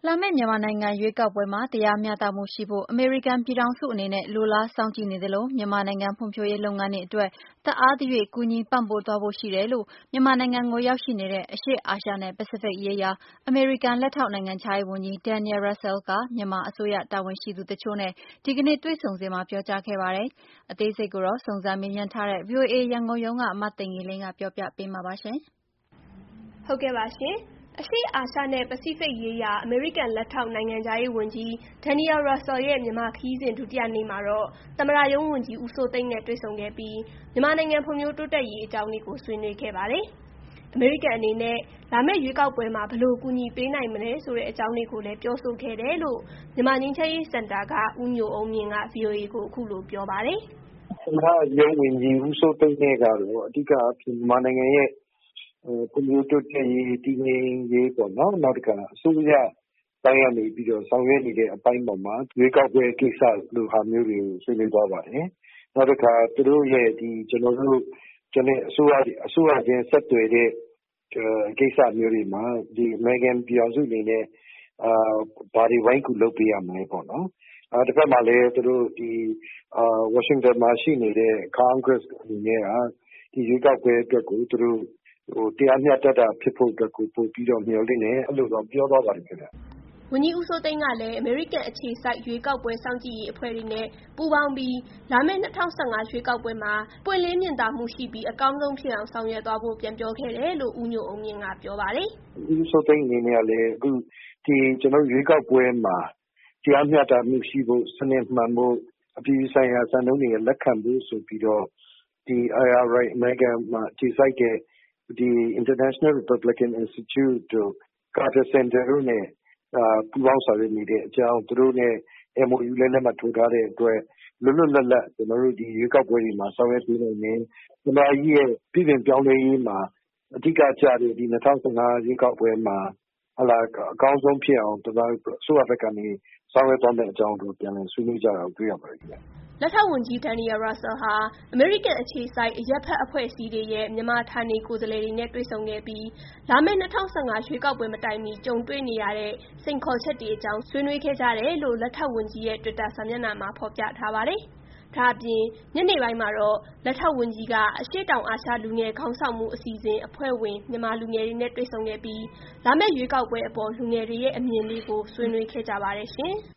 လာမယ့်မြန်မာနိုင်ငံရွေးကောက်ပွဲမှာတရားမျှတမှုရှိဖို့အမေရိကန်ပြည်ထောင်စုအနေနဲ့လိုလားစောင့်ကြည့်နေသလိုမြန်မာနိုင်ငံဖွံ့ဖြိုးရေးလုပ်ငန်းတွေအတွက်တအားသရွေ့ကူညီပံ့ပိုးသွားဖို့ရှိတယ်လို့မြန်မာနိုင်ငံကိုရောက်ရှိနေတဲ့အရှေ့အာရှနဲ့ပစိဖိတ်ရေးရာအမေရိကန်လက်ထောက်နိုင်ငံခြားရေးဝန်ကြီး Daniel Russel ကမြန်မာအစိုးရတာဝန်ရှိသူတချို့နဲ့ဒီကနေ့တွေ့ဆုံစဉ်မှာပြောကြားခဲ့ပါတယ်။အသေးစိတ်ကိုတော့စုံစမ်းမေးမြန်းထားတဲ့ VOA ရန်ကုန်ရုံးကမသိင်္ဂီလင်းကပြောပြပေးမှာပါရှင်။ဟုတ်ကဲ့ပါရှင်။အရှေ့အာရှနဲ့ပစိဖိတ်ရေးရာအမေရိကန်လက်ထောက်နိုင်ငံခြားရေးဝန်ကြီး Daniel Russel ရဲ့မြန်မာခရီးစဉ်ဒုတိယနေ့မှာတော့သမ္မတရုံးဝန်ကြီးဦးစိုးသိန်းနဲ့တွေ့ဆုံခဲ့ပြီးမြန်မာနိုင်ငံဖွံ့ဖြိုးတိုးတက်ရေးအကြောင်းတွေကိုဆွေးနွေးခဲ့ပါတယ်။အမေရိကန်အနေနဲ့လာမယ့်ရွေးကောက်ပွဲမှာဘယ်လိုကူညီပေးနိုင်မလဲဆိုတဲ့အကြောင်းတွေကိုလည်းပြောဆိုခဲ့တယ်လို့မြန်မာငြိမ်းချမ်းရေးစင်တာကဦးညိုအုံးမြင့်က VOA ကိုအခုလိုပြောပါတယ်။သမ္မတရုံးဝန်ကြီးဦးစိုးသိန်းနဲ့ကတော့အဓိကအဖြစ်မြန်မာနိုင်ငံရဲ့ဖွံ့ဖြိုးတိုးတက်ရေးတည်ငြိမ်ရေးပေါ့နော်နောက်တစ်ခါအစိုးရတိုင်းကနေပြီးတော့ဆောင်ရွက်နေတဲ့အပိုင်းပေါ်မှာရွေးကောက်ပွဲကိစ္စလိုဟာမျိုးတွေကိုဆွေးနွေးသွားပါတယ်။နောက်တစ်ခါသူတို့ရဲ့ဒီကျွန်တော်အစိုးရချင်းဆက်သွယ်တဲ့ကိစ္စမျိုးတွေမှာဒီ American ပြည်အောင်စုအနေနဲ့ဘာတွေဝိုင်းကူလုပ်ပေးရမလဲပေါ့နော်။တစ်ဖက်မှာလည်းသူတို့ဒီWashington မှာရှိနေတဲ့ Congress အနေနဲ့ဒီရွေးကောက်ပွဲအတွက်ကိုသူတို့တရားမျှတတာဖြစ်ဖို့အတွက်ကိုပို့ပြီးတော့မျှော်လင့်နေအဲ့လိုတော့ပြောသွားပါတယ်ခင်ဗျ။ဝန်ကြီးဦးစိုးသိန်းကလည်းအမေရိကန်အခြေစိုက်ရွေးကောက်ပွဲစောင့်ကြည့်ရေးအဖွဲ့တွေနဲ့ပူးပေါင်းပြီးလာမယ့်2015ရွေးကောက်ပွဲမှာပွင့်လင်းမြင်သာမှုရှိပြီးအကောင်းဆုံးဖြစ်အောင်ဆောင်ရွက်သွားဖို့ပြန်ပြောခဲ့တယ်လို့ဦးညိုအုံးမြင့်ကပြောပါတယ်။ဦးစိုးသိန်းအနေနဲ့လည်းအခုဒီကျွန်တော်ရွေးကောက်ပွဲမှာတရားမျှတမှုရှိဖို့စနစ်မှန်ဖို့အပြည်ပြည်ဆိုင်ရာစံနှုန်းတွေလက်ခံဖို့ဆိုပြီးတော့ဒီ IRI American မှာအခြေစိုက်တဲ့ဒီ International Republican Institute တို့ Carter Center တို့နဲ့ပူးပေါင်းဆောင်ရွက်နေတဲ့အကြောင်းသူတို့နဲ့ MOU လည်းလက်မှတ်ထိုးထားတဲ့အတွက်လွတ်လွတ်လပ်လပ်ကျွန်တော်တို့ဒီရွေးကောက်ပွဲတွေမှာဆောင်ရွက်ပေးနိုင်တယ်။ဒီမှာကြီးရဲ့ပြည်ပြင်ပြောင်းလဲရေးမှာအဓိကကျတဲ့ဒီ2015ရွေးကောက်ပွဲမှာအကောင်းဆုံးဖြစ်အောင်ကျွန်တော်အစိုးရဘက်ကနေဆောင်ရွက်သွားမယ့်အကြောင်းကိုပြန်လည်ဆွေးနွေးကြတာကိုတွေ့ရပါတယ်ခင်ဗျ။လက်ထောက်ဝန်ကြီး Daniel Russel ဟာအမေရိကန်အခြေစိုက်အရပ်ဖက်အဖွဲ့အစည်းတွေရဲ့မြန်မာဌာနေကိုယ်စားလှယ်တွေနဲ့တွေ့ဆုံခဲ့ပြီးလာမယ့်2015ရွေးကောက်ပွဲမတိုင်မီကြုံတွေ့နေရတဲ့စိန်ခေါ်ချက်တွေအကြောင်းဆွေးနွေးခဲ့ကြတယ်လို့လက်ထောက်ဝန်ကြီးရဲ့ Twitter စာမျက်နှာမှာဖော်ပြထားပါတယ်။ဒါအပြင်ညနေပိုင်းမှာတော့လက်ထောက်ဝန်ကြီးကအရှေ့တောင်အာရှလူငယ်ခေါင်းဆောင်မှုအစီအစဉ်အဖွဲ့ဝင်မြန်မာလူငယ်တွေနဲ့တွေ့ဆုံခဲ့ပြီးလာမယ့်ရွေးကောက်ပွဲအပေါ်လူငယ်တွေရဲ့အမြင်လေးကိုဆွေးနွေးခဲ့ကြပါတယ်ရှင်။